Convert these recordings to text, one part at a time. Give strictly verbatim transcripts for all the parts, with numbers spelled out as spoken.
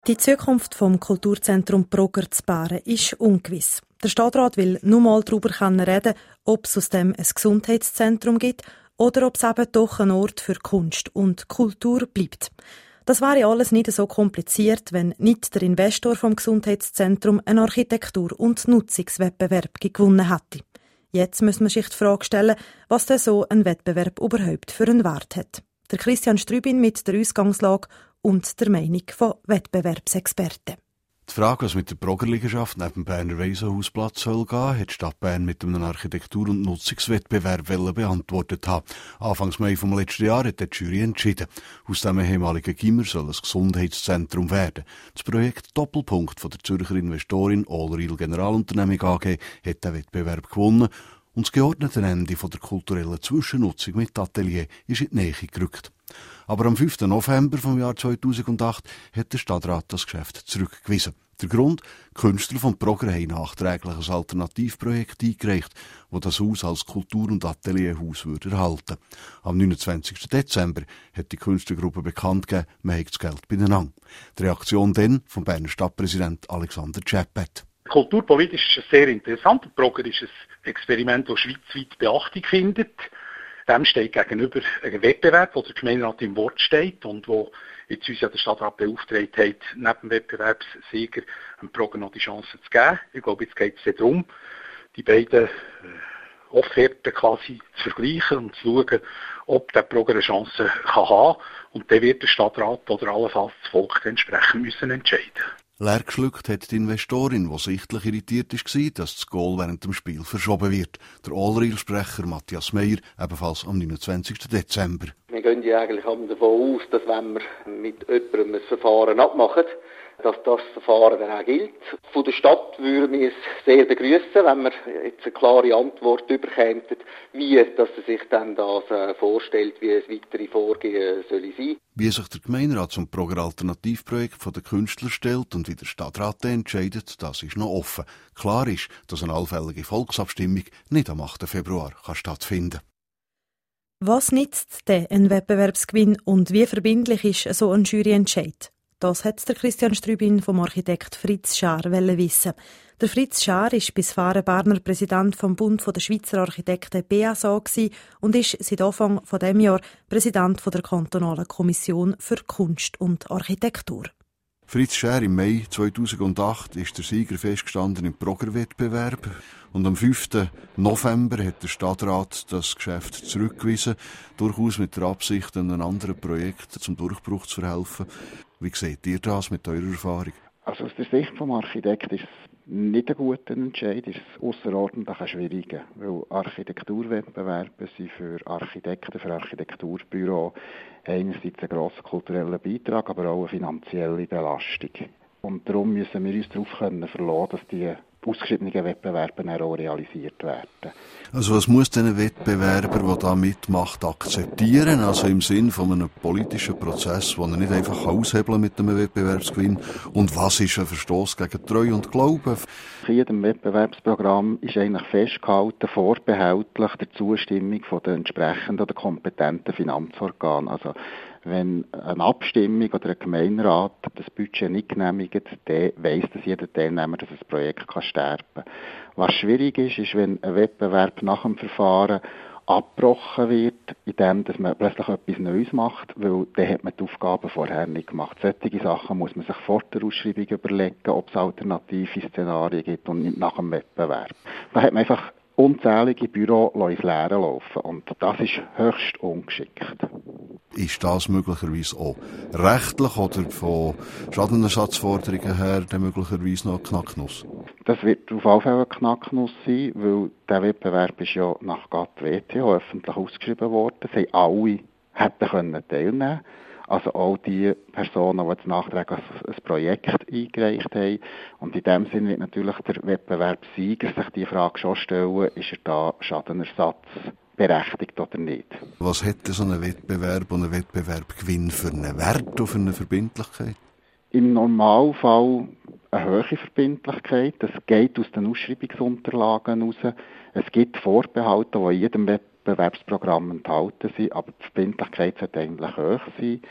Die Zukunft vom Kulturzentrum Progr zu Bären ist ungewiss. Der Stadtrat will nur mal darüber reden, ob es aus dem ein Gesundheitszentrum gibt oder ob es eben doch ein Ort für Kunst und Kultur bleibt. Das wäre alles nicht so kompliziert, wenn nicht der Investor vom Gesundheitszentrum einen Architektur- und Nutzungswettbewerb gewonnen hätte. Jetzt muss man sich die Frage stellen, was denn so ein Wettbewerb überhaupt für einen Wert hat. Der Christian Strübin mit der Ausgangslage und der Meinung von Wettbewerbsexperten. Die Frage, was mit der Progr-Liegenschaft neben dem Berner Waisenhausplatz soll gehen, hat die Stadt Bern mit einem Architektur- und Nutzungswettbewerb beantwortet haben. Anfangs Mai vom letzten Jahr hat die Jury entschieden. Aus dem ehemaligen Gimmer soll ein Gesundheitszentrum werden. Das Projekt Doppelpunkt von der Zürcher Investorin Allreal Generalunternehmung A G hat den Wettbewerb gewonnen. Und das geordnete Ende von der kulturellen Zwischennutzung mit Atelier ist in die Nähe gerückt. Aber am fünften November vom Jahr zweitausendacht hat der Stadtrat das Geschäft zurückgewiesen. Der Grund? Die Künstler von Progr haben nachträglich ein Alternativprojekt eingereicht, das das Haus als Kultur- und Atelierhaus würde erhalten. Am neunundzwanzigsten Dezember hat die Künstlergruppe bekannt gegeben, man habe das Geld beieinander. Die Reaktion dann vom Berner Stadtpräsident Alexander Czeppet. Kulturpolitisch ist es sehr interessant. Progr ist ein Experiment, das schweizweit Beachtung findet. Dem steht gegenüber ein Wettbewerb, wo der Gemeinderat im Wort steht und wo jetzt uns ja der Stadtrat beauftragt hat, neben dem Wettbewerbssieger dem Progr noch die Chance zu geben. Ich glaube, jetzt geht es darum, die beiden Offerten quasi zu vergleichen und zu schauen, ob der Progr eine Chance kann haben kann. Und dann wird der Stadtrat oder allenfalls das Volk entsprechend müssen entscheiden. Leer geschluckt hat die Investorin, die sichtlich irritiert war, dass das Goal während dem Spiel verschoben wird. Der Allreal-Sprecher Matthias Meyer, ebenfalls am neunundzwanzigsten Dezember. Wir gehen ja eigentlich davon aus, dass wenn wir mit jemandem ein Verfahren abmachen, dass das Verfahren dann auch gilt. Von der Stadt würden wir es sehr begrüßen, wenn wir jetzt eine klare Antwort überkämen, wie dass er sich dann das äh, vorstellt, wie es weitere Vorgehen soll sein. Wie sich der Gemeinderat zum Progr-Alternativprojekt der Künstler stellt und wie der Stadtrat entscheidet, das ist noch offen. Klar ist, dass eine allfällige Volksabstimmung nicht am achten Februar kann stattfinden kann. Was nützt denn ein Wettbewerbsgewinn und wie verbindlich ist so ein Juryentscheid? Das hat der Christian Strübin vom Architekt Fritz Schaar wissen. Der Fritz Schaar ist bisher Berner Präsident vom Bund der Schweizer Architekten B S A und ist seit Anfang von dem Jahr Präsident der kantonalen Kommission für Kunst und Architektur. Fritz Schaar, im Mai zweitausendacht ist der Sieger festgestanden im Progr-Wettbewerb und am fünften November hat der Stadtrat das Geschäft zurückgewiesen, durchaus mit der Absicht, einem anderen Projekt zum Durchbruch zu verhelfen. Wie seht ihr das mit eurer Erfahrung? Also aus der Sicht des Architekten ist es nicht ein guter Entscheid, ist es ausserordentlich ein schwieriger, weil Architekturwettbewerbe sind für Architekten, für Architekturbüros einerseits einen grossen kulturellen Beitrag, aber auch eine finanzielle Belastung. Und darum müssen wir uns darauf können verlassen, dass die ausgeschriebenen Wettbewerbe dann auch realisiert werden. Also was muss denn ein Wettbewerber, der da mitmacht, akzeptieren? Also im Sinn von einem politischen Prozess, den er nicht einfach aushebeln mit einem Wettbewerbsgewinn? Und was ist ein Verstoß gegen Treue und Glauben? In jedem Wettbewerbsprogramm ist eigentlich festgehalten, vorbehältlich der Zustimmung von den entsprechenden oder kompetenten Finanzorganen. Also wenn eine Abstimmung oder ein Gemeinderat das Budget nicht genehmigt, dann weiss das jeder Teilnehmer, dass das Projekt kann sterben kann. Was schwierig ist, ist, wenn ein Wettbewerb nach dem Verfahren abgebrochen wird, indem dass man plötzlich etwas Neues macht, weil dann hat man die Aufgaben vorher nicht gemacht. Solche Sachen muss man sich vor der Ausschreibung überlegen, ob es alternative Szenarien gibt und nicht nach dem Wettbewerb. Da hat man einfach unzählige Büros ins Leere laufen und das ist höchst ungeschickt. Ist das möglicherweise auch rechtlich oder von Schadenersatzforderungen her dann möglicherweise noch eine Knacknuss? Das wird auf jeden Fall eine Knacknuss sein, weil der Wettbewerb ist ja nach G A T W T öffentlich ausgeschrieben worden. Es haben alle hätten können teilnehmen. Also auch die Personen, die jetzt nachträglich ein Projekt eingereicht haben. Und in dem Sinne wird natürlich der Wettbewerbssieger sich die Frage schon stellen, ist er da Schadenersatz berechtigt oder nicht. Was hätte so ein Wettbewerb und ein Wettbewerbgewinn für einen Wert oder für eine Verbindlichkeit? Im Normalfall eine hohe Verbindlichkeit. Das geht aus den Ausschreibungsunterlagen heraus. Es gibt Vorbehalte, die in jedem Wettbewerbsprogramm enthalten sind, aber die Verbindlichkeit sollte eigentlich hoch sein.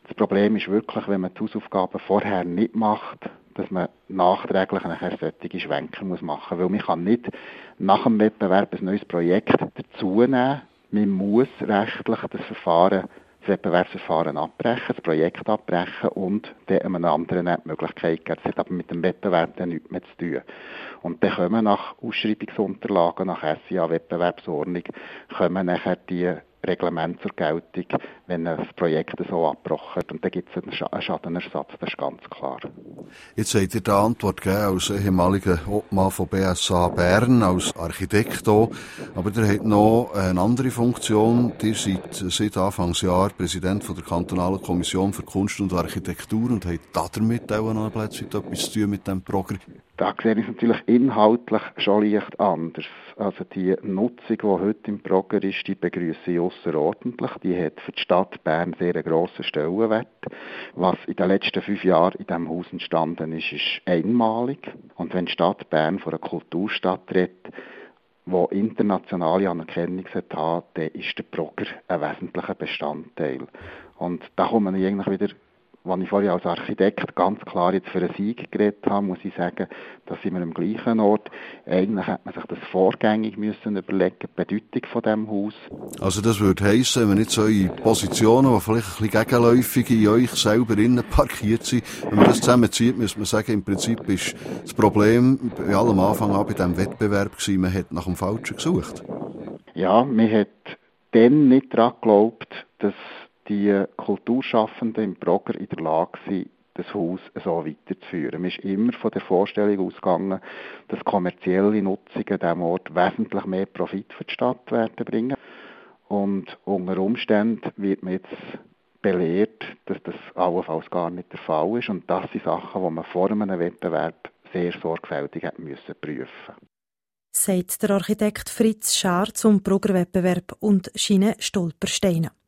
Das Problem ist wirklich, wenn man die Hausaufgaben vorher nicht macht, dass man nachträglich nachher solche Schwenker muss machen muss. Weil man kann nicht nach dem Wettbewerb ein neues Projekt dazunehmen. Man muss rechtlich das Verfahren, das Wettbewerbsverfahren abbrechen, das Projekt abbrechen und dann einem anderen die Möglichkeit geben. Das hat aber mit dem Wettbewerb dann nichts mehr zu tun. Und dann kommen nach Ausschreibungsunterlagen, nach S I A-Wettbewerbsordnung, kommen nachher die Reglement zur Geltung, wenn das Projekt so abgebrochen wird. Und dann gibt es einen Schadenersatz, das ist ganz klar. Jetzt habt ihr die Antwort gegeben als ehemaliger Obmann von B S A Bern, als Architekt auch. Aber ihr habt noch eine andere Funktion. Ihr seid seit Anfangsjahr Präsident von der Kantonalen Kommission für Kunst und Architektur und habt damit auch noch plötzlich etwas zu tun mit diesem Programm. Da sehe ich es natürlich inhaltlich schon leicht anders. Also die Nutzung, die heute im Progr ist, die begrüße ich ausserordentlich. Die hat für die Stadt Bern sehr einen grossen Stellenwert. Was in den letzten fünf Jahren in diesem Haus entstanden ist, ist einmalig. Und wenn die Stadt Bern von einer Kulturstadt redet, die internationale Anerkennung hat, dann ist der Progr ein wesentlicher Bestandteil. Und da komme ich eigentlich wieder, als ich vorher als Architekt ganz klar jetzt für einen Sieg geredet habe, muss ich sagen, da sind wir am gleichen Ort. Eigentlich hätte man sich das vorgängig müssen überlegen, die Bedeutung von diesem Haus. Also das würde heissen, wenn jetzt eure Positionen, die vielleicht ein bisschen gegenläufig in euch selber innen parkiert sind, wenn man das zusammenzieht, müsste man sagen, im Prinzip ist das Problem bei allem Anfang an bei diesem Wettbewerb gewesen, man hat nach dem Falschen gesucht. Ja, man hat dann nicht daran geglaubt, dass die Kulturschaffenden im Progr in der Lage sind, das Haus so weiterzuführen. Man ist immer von der Vorstellung ausgegangen, dass kommerzielle Nutzungen an diesem Ort wesentlich mehr Profit für die Stadt werden bringen. Und unter Umständen wird man jetzt belehrt, dass das allenfalls gar nicht der Fall ist. Und das sind Sachen, die man vor einem Wettbewerb sehr sorgfältig hat müssen prüfen. Sagt der Architekt Fritz Schaar zum Progr-Wettbewerb und Schiene Stolpersteine.